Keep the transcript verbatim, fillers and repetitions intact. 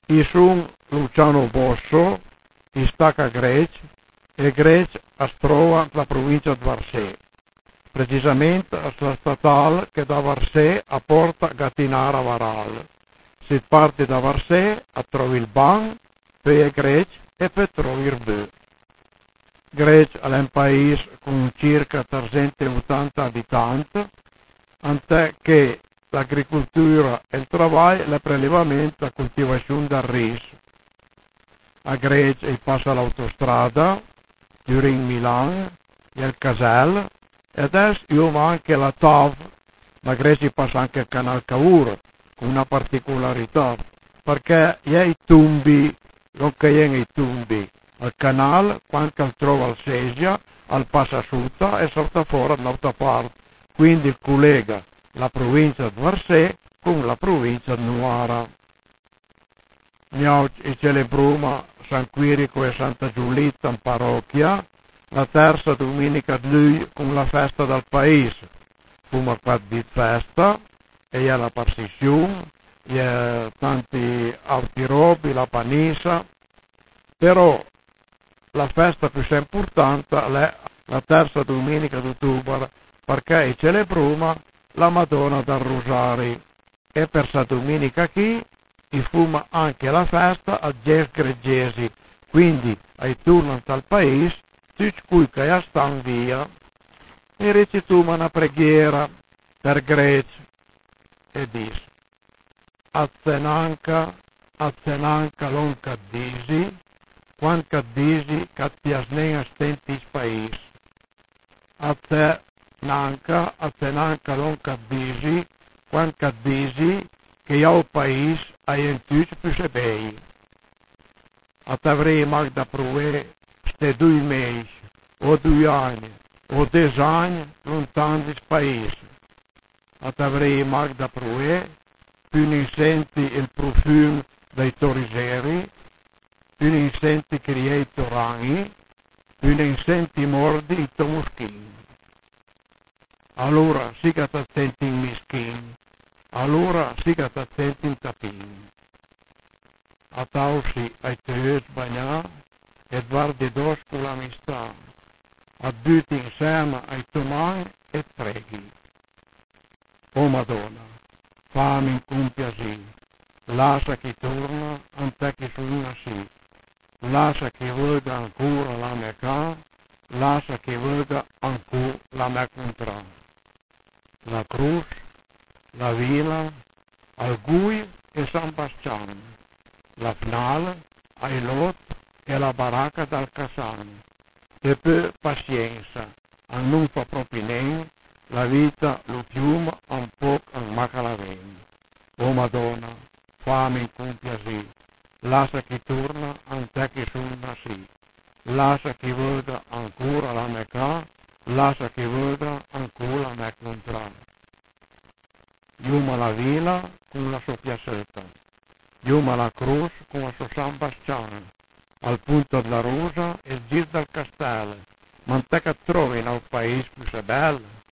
I sun Luciano Bosso, i stacca Grec, e Grec es trova la provincia di Varsè, precisamente la statale che da Varsè a porta Gattinara Varal. Si parte da Varsè a trovi il Ban, poi è Grec e poi trovi il Bö. Grec è un paese con circa trecentottanta abitanti, tant'è che l'agricoltura e il lavoro, il prelevamento e la coltivazione del riso. A Grec passa l'autostrada, Turin Milan, e il Casel, e adesso io anche la T A V, ma a Grec passa anche il canale Cavour, con una particolarità, perché è i tumbi, non che è i tumbi, il canale, quando trova il Sesia, al passa sotto e salta fuori dall'altra parte, quindi collega la provincia di Varsè con la provincia di Nuara. Noi celebriamo San Quirico e Santa Giulietta in parrocchia, la terza domenica di luglio con la festa del paese. Come qua di festa, e c'è la processione, c'è tanti altri robi, la panissa, però la festa più importante è la terza domenica di ottobre, perché celebriamo la Madonna del Rosario, e per questa domenica qui si fuma anche la festa a Ges Gregesi, quindi ai tornano al paese, tutti quelli che stanno via, e recitiamo una preghiera per Grecia, e dice, Azzenanca, Azzenanca non caddisi, quan caddisi cattiasnea stentis paese. Azzenanca, Azzenanca non caddisi, quan caddisi, che io il paese hai in tutti più se bei. A t'avrei magda provare ste due mesi, o due anni, o dieci anni lontano dal paese. A t'avrei magda provare, più ne senti il profumo dei torriseri, più ne senti che i torani, più ne senti mordi i tomoschini. Allora sì che ti senti in mischini, allora sì che ti senti in tapini. A tausi ai teus bagnà, e guardi dos con l'amistà, a butti insieme ai tomani e preghi. O Madonna, fammi compiacì, lascia chi torna, ante che sono sì, lascia che veda ancora la mia ca, lascia che veda ancora la mia contra. La cruz, la vila, al Gui e San Bastiano, la finale, ai Lot e la baracca del Casano. E per pazienza, a non fa proprio niente, la vita lo chiuma un po' in macalaveni. O Madonna, fammi compiacì, lascia che torna ante che sono sì, lascia che veda ancora la mia ca, lascia che veda ancora la mia contraria. Iuma la vila con la sua piazzetta, iuma la cruz con la sua San Bastiano, al punto della rosa e il giro del castello, ma te che trovi nel paese più bello?